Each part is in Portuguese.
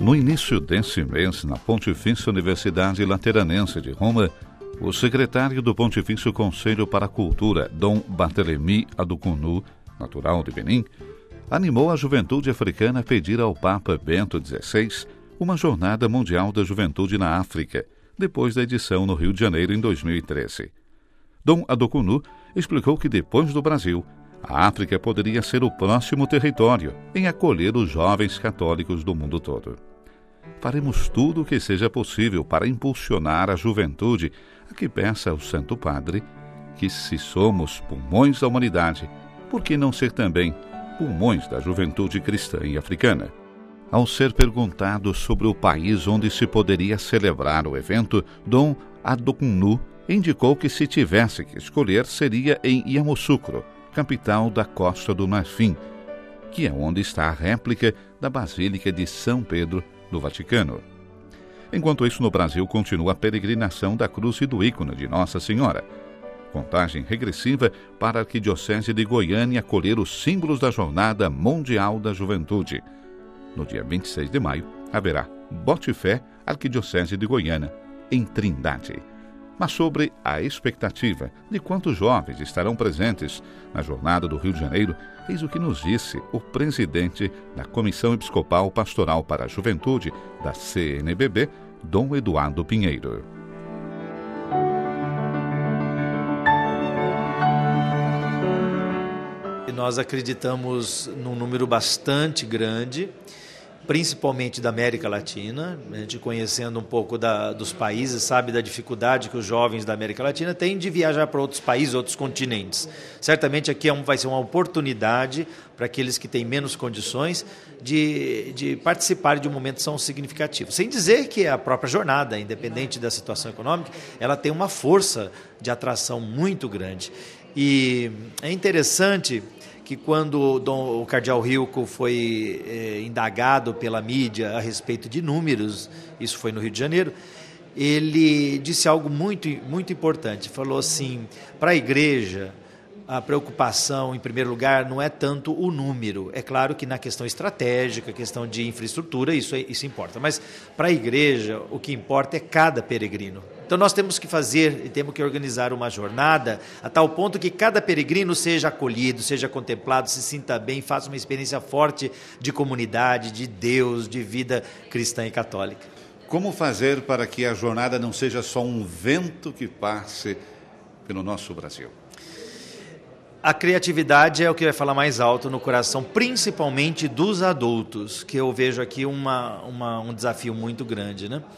No início desse mês, na Pontifícia Universidade Lateranense de Roma, o secretário do Pontifício Conselho para a Cultura, Dom Barthélemy Addoconou, natural de Benin, animou a juventude africana a pedir ao Papa Bento XVI uma Jornada Mundial da Juventude na África, depois da edição no Rio de Janeiro em 2013. Dom Addoconou explicou que depois do Brasil, a África poderia ser o próximo território em acolher os jovens católicos do mundo todo. Faremos tudo o que seja possível para impulsionar a juventude a que peça ao Santo Padre que, se somos pulmões da humanidade, por que não ser também pulmões da juventude cristã e africana? Ao ser perguntado sobre o país onde se poderia celebrar o evento, Dom Addoconou indicou que, se tivesse que escolher, seria em Yamoussoukro, capital da Costa do Marfim, que é onde está a réplica da Basílica de São Pedro do Vaticano. Enquanto isso, no Brasil, continua a peregrinação da Cruz e do ícone de Nossa Senhora. Contagem regressiva para a Arquidiocese de Goiânia acolher os símbolos da Jornada Mundial da Juventude. No dia 26 de maio, haverá Bote Fé, Arquidiocese de Goiânia, em Trindade. Mas sobre a expectativa de quantos jovens estarão presentes na Jornada do Rio de Janeiro, eis o que nos disse o presidente da Comissão Episcopal Pastoral para a Juventude da CNBB, Dom Eduardo Pinheiro. Nós acreditamos num número bastante grande, principalmente da América Latina. A gente, conhecendo um pouco dos países, sabe da dificuldade que os jovens da América Latina têm de viajar para outros países, outros continentes. Certamente aqui vai ser uma oportunidade para aqueles que têm menos condições de participar de um momento tão significativo. Sem dizer que a própria jornada, independente da situação econômica, ela tem uma força de atração muito grande. E é interessante que, quando o cardeal Rilco foi indagado pela mídia a respeito de números, isso foi no Rio de Janeiro, ele disse algo muito, muito importante. Falou assim: para a igreja, a preocupação, em primeiro lugar, não é tanto o número. É claro que na questão estratégica, questão de infraestrutura, isso importa. Mas para a igreja, o que importa é cada peregrino. Então nós temos que fazer e temos que organizar uma jornada a tal ponto que cada peregrino seja acolhido, seja contemplado, se sinta bem, faça uma experiência forte de comunidade, de Deus, de vida cristã e católica. Como fazer para que a jornada não seja só um vento que passe pelo nosso Brasil? A criatividade é o que vai falar mais alto no coração, principalmente dos adultos, que eu vejo aqui um desafio muito grande, né?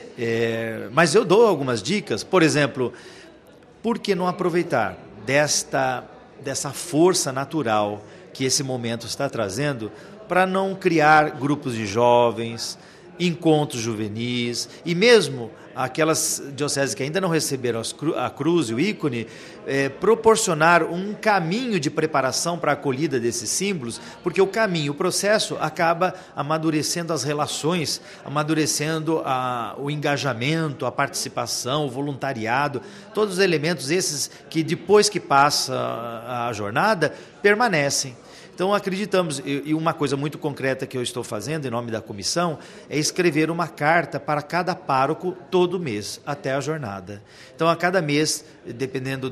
Mas eu dou algumas dicas. Por exemplo, por que não aproveitar dessa força natural que esse momento está trazendo para não criar grupos de jovens, encontros juvenis, e mesmo aquelas dioceses que ainda não receberam a cruz e o ícone, proporcionar um caminho de preparação para a acolhida desses símbolos, porque o caminho, o processo, acaba amadurecendo as relações, amadurecendo o engajamento, a participação, o voluntariado, todos os elementos esses que, depois que passa a jornada, permanecem. Então, acreditamos, e uma coisa muito concreta que eu estou fazendo em nome da comissão é escrever uma carta para cada pároco todo mês, até a jornada. Então, a cada mês, dependendo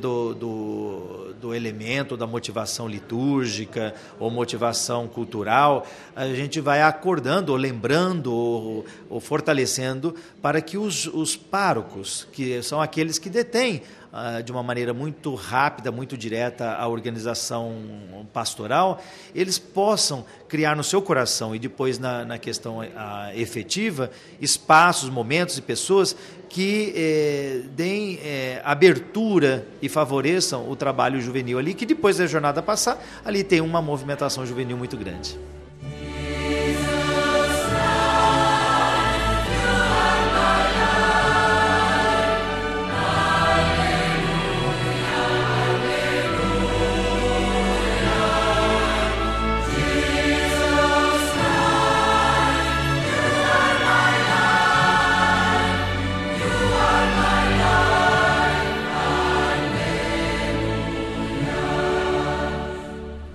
do elemento, da motivação litúrgica ou motivação cultural, a gente vai acordando, ou lembrando, ou fortalecendo, para que os párocos, que são aqueles que detêm de uma maneira muito rápida, muito direta, a organização pastoral, eles possam criar no seu coração e depois na questão efetiva espaços, momentos e pessoas que deem abertura e favoreçam o trabalho juvenil ali, que depois da jornada passar, ali tem uma movimentação juvenil muito grande.